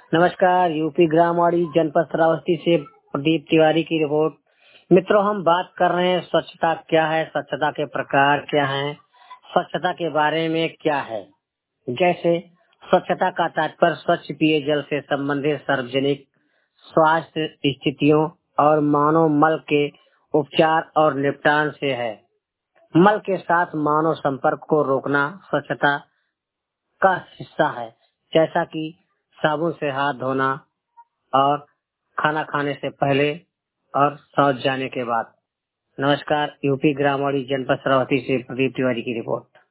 नमस्कार। यूपी ग्रामवाड़ी जनपद श्रावस्ती से प्रदीप तिवारी की रिपोर्ट। मित्रों, हम बात कर रहे हैं स्वच्छता क्या है, स्वच्छता के प्रकार क्या हैं, स्वच्छता के बारे में क्या है। जैसे स्वच्छता का तात्पर्य स्वच्छ पेय जल से संबंधित सार्वजनिक स्वास्थ्य स्थितियों और मानव मल के उपचार और निपटान से है। मल के साथ मानव संपर्क को रोकना स्वच्छता का हिस्सा है, जैसा कि साबुन से हाथ धोना और खाना खाने से पहले और शौच जाने के बाद। नमस्कार। यूपी ग्रामवाड़ी जनपद श्रावस्ती से प्रदीप तिवारी की रिपोर्ट।